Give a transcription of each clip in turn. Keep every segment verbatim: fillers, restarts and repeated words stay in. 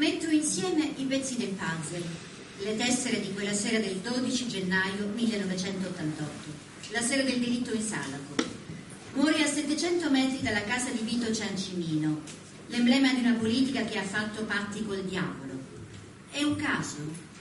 Metto insieme i pezzi del puzzle, le tessere di quella sera del dodici gennaio millenovecentottantotto, la sera del delitto in Salaco. Muore a settecento metri dalla casa di Vito Ciancimino, l'emblema di una politica che ha fatto patti col diavolo. È un caso?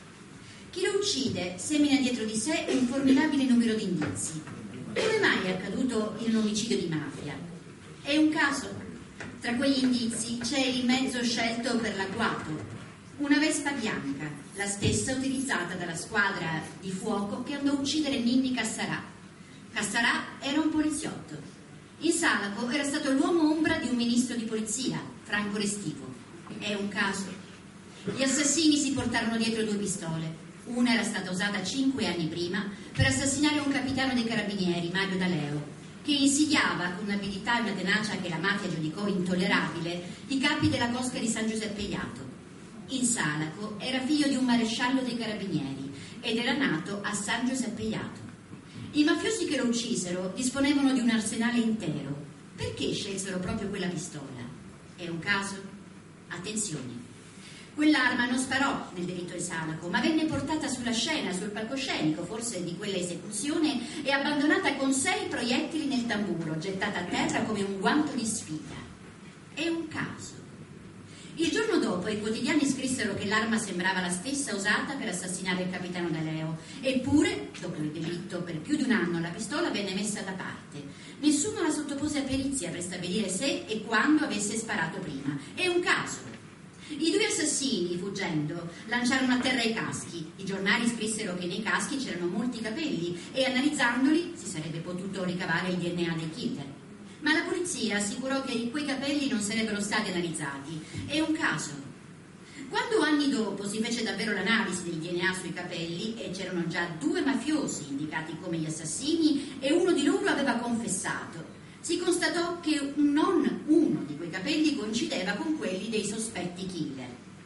Chi lo uccide semina dietro di sé un formidabile numero di indizi. Come mai è accaduto in un omicidio di mafia? È un caso? Tra quegli indizi c'è il mezzo scelto per l'agguato, una Vespa bianca, la stessa utilizzata dalla squadra di fuoco che andò a uccidere Ninni Cassarà. Cassarà era un poliziotto. In Salaco era stato l'uomo ombra di un ministro di polizia, Franco Restivo. È un caso? Gli assassini si portarono dietro due pistole. Una era stata usata cinque anni prima per assassinare un capitano dei carabinieri, Mario D'Aleo, che insidiava con un'abilità e una tenacia che la mafia giudicò intollerabile i capi della cosca di San Giuseppe Jato. In Salaco era figlio di un maresciallo dei carabinieri ed era nato a San Giuseppe Jato. I mafiosi che lo uccisero disponevano di un arsenale intero. Perché scelsero proprio quella pistola? È un caso? Attenzione! Quell'arma non sparò nel delitto di Salaco, ma venne portata sulla scena, sul palcoscenico, forse di quella esecuzione, e abbandonata con sei proiettili nel tamburo, gettata a terra come un guanto di sfida. È un caso. Il giorno dopo i quotidiani scrissero che l'arma sembrava la stessa usata per assassinare il capitano D'Aleo. Eppure, dopo il delitto, per più di un anno la pistola venne messa da parte. Nessuno la sottopose a perizia per stabilire se e quando avesse sparato prima. È un caso. I due assassini, fuggendo, lanciarono a terra i caschi. I giornali scrissero che nei caschi c'erano molti capelli e analizzandoli si sarebbe potuto ricavare il D N A dei killer. Ma la polizia assicurò che quei capelli non sarebbero stati analizzati. È un caso. Quando anni dopo si fece davvero l'analisi del D N A sui capelli e c'erano già due mafiosi indicati come gli assassini e uno di loro aveva confessato, si constatò che non uno di quei capelli coincideva con quelli dei sospetti killer.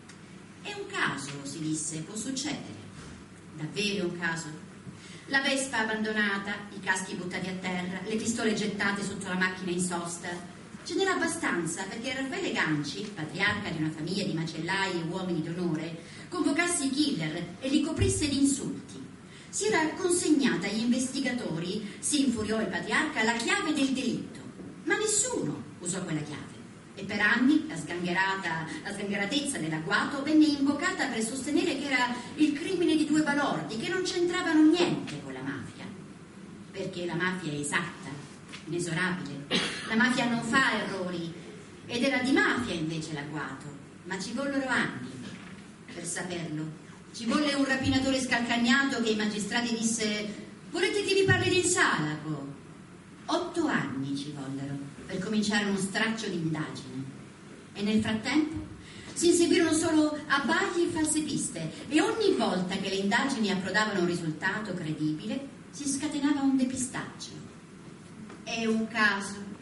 È un caso, si disse, può succedere. Davvero un caso? La Vespa abbandonata, i caschi buttati a terra, le pistole gettate sotto la macchina in sosta. Ce n'era abbastanza perché Raffaele Ganci, patriarca di una famiglia di macellai e uomini d'onore, convocasse i killer e li coprisse di insulti. Si era consegnata agli investigatori, si infuriò il patriarca, la chiave del delitto. Ma nessuno usò quella chiave. E per anni la sgangherata, la sgangheratezza dell'agguato venne invocata per sostenere che era il crimine di due balordi, che non c'entravano niente con la mafia. Perché la mafia è esatta, inesorabile. La mafia non fa errori. Ed era di mafia invece l'agguato. Ma ci vollero anni per saperlo. Ci volle un rapinatore scalcagnato che i magistrati disse: volete che vi parli del Salaco? Otto anni ci vollero per cominciare uno straccio di indagine. E nel frattempo si inseguirono solo abbagli e false piste e ogni volta che le indagini approdavano a un risultato credibile si scatenava un depistaggio. È un caso